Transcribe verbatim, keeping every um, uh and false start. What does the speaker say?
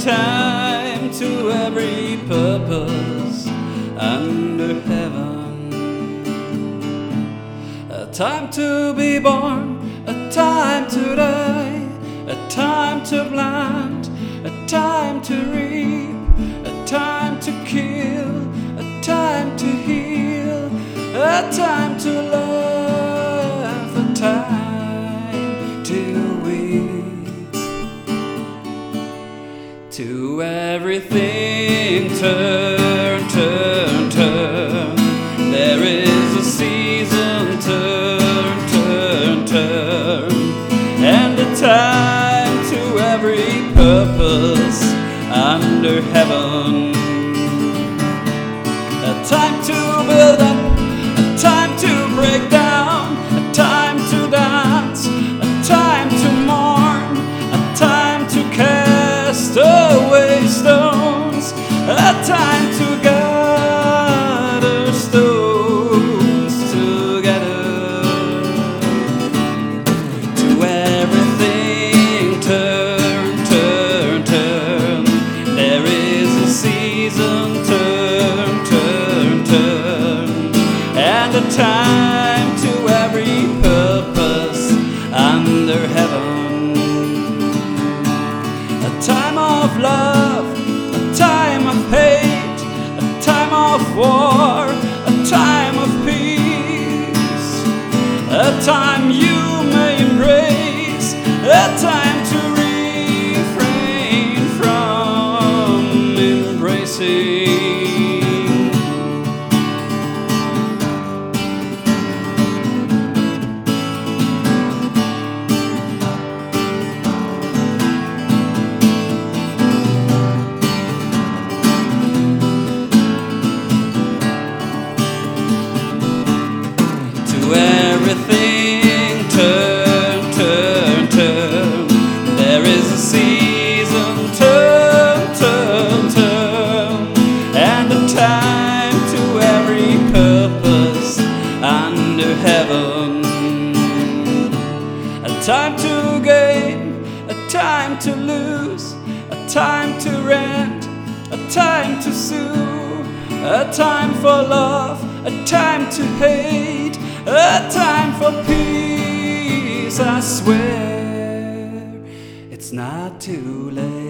time to every purpose under heaven. A time to be born, a time to die, a time to plant, a time to reap, a time to kill, a time to heal, a time to love, a time to weep. To everything turn, turn, turn. There is a season, turn, turn, turn. And a time to every purpose under heaven. A time to build up, a time to break down, a time to dance, a time to mourn, a time to cast away stones, a time to gather stones together. To everything turn, turn, turn. There is a season, turn, turn, turn. And a time to every purpose under heaven. A time of love, a time of hate, a time of war, a time of peace, a time you may embrace, a time to refrain from embracing. To everything turn, turn, turn. There is a season, turn, turn, turn. And a time to every purpose under heaven. A time to gain, a time to lose, a time to rent, a time to sue, a time for love, a time to hate, a time for peace. I swear it's not too late.